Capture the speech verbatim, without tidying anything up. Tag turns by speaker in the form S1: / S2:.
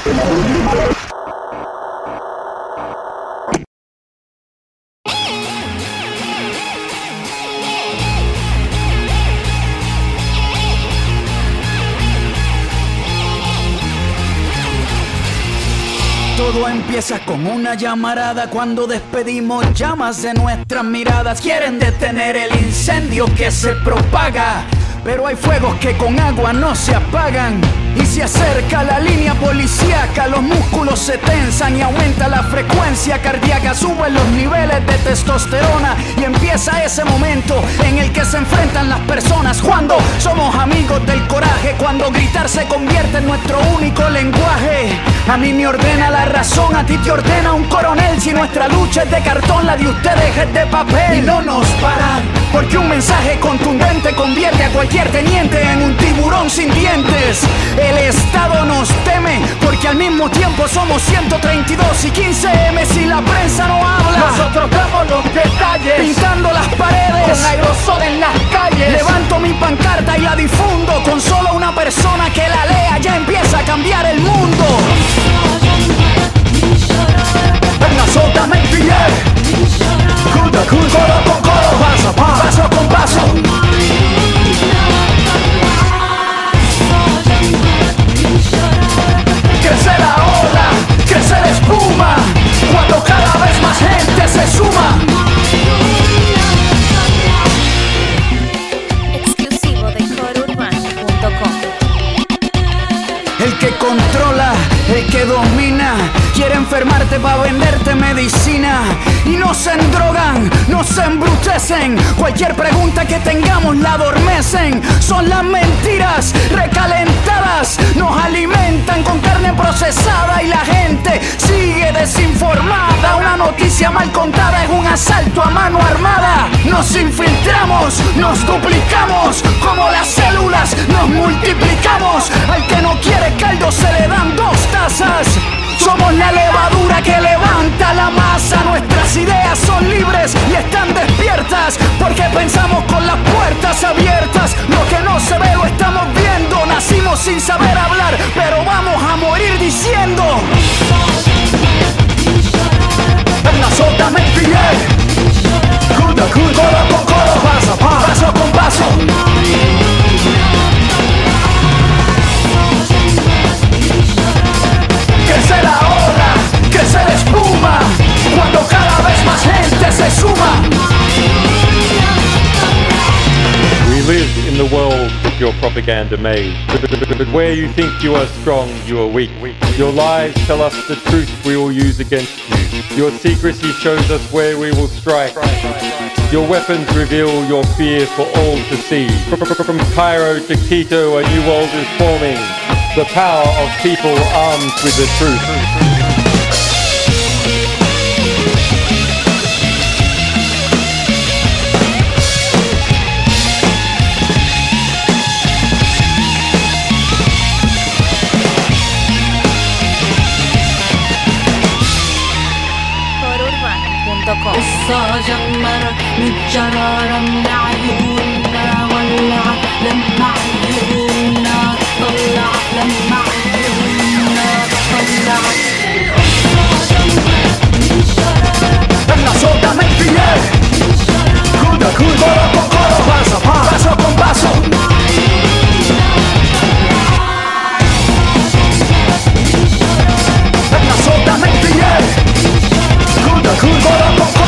S1: Todo empieza con una llamarada cuando despedimos llamas de nuestras miradas. Quieren detener el incendio que se propaga, pero hay fuegos que con agua no se apagan. Y se acerca la línea policíaca, los músculos se tensan y aumenta la frecuencia cardíaca. Suben los niveles de testosterona y empieza ese momento en el que se enfrentan las personas. Cuando somos amigos del coraje, cuando gritar se convierte en nuestro único lenguaje. A mí me ordena la razón, a ti te ordena un coronel. Si nuestra lucha es de cartón, la de ustedes es de papel. Y no nos paran, porque un mensaje contundente convierte a cualquier teniente en un tiburón sin dientes. El Estado nos teme, porque al mismo tiempo somos ciento treinta y dos y quince eme si la prensa no habla.
S2: Nosotros damos los detalles,
S1: pintando las paredes
S2: con aerosol en las calles.
S1: Levanto mi pancarta y la difundo, con solo una persona que la lea ya empieza a cambiar el mundo.
S2: Venga, sóltame el billete, cura, cura, coro con coro, paso a paso, paso con paso. Crece la ola, crece la espuma, cuando cada vez más gente se suma.
S3: Exclusivo de coro urbano punto com.
S1: El que controla, el que domina, quiere enfermarte para venderte medicina. Y nos endrogan, nos embrutecen, cualquier pregunta que tengamos la adormecen. Son las mentiras recalentadas, nos alimentan con carne procesada y la gente sigue desinformada. Una noticia mal contada es un asalto a mano armada. Nos infiltramos, nos duplicamos, como las células nos multiplicamos. Al que no quiere caldo se le dan dos tazas. Somos la levadura que levanta la masa. Nuestras ideas son libres y están despiertas, porque pensamos con las puertas abiertas. Lo que no se ve lo estamos viendo. Nacimos sin saber hablar, pero vamos a morir diciendo. Venga, sóltame el billete, cura, cura, coro con coro, paso a paso, paso con paso. Crece la ola, crece la espuma, cuando cada vez más gente se suma.
S4: We live in the world that your propaganda made. But where you think you are strong, you are weak. Your lies tell us the truth we will use against you. Your secrecy shows us where we will strike. Your weapons reveal your fear for all to see. From Cairo to Quito, a new world is forming. The power of people armed with the truth.
S3: coro urbano punto com.
S5: قصة جمرت متجررة من عيوننا، ولعت لما عيوننا طلعت، لما عيوننا طلعت.
S2: Venga, sóltame el billete, cura, cura, coro con coro, paso a paso, paso con paso. Venga, sóltame el billete, cura, cura, coro con coro.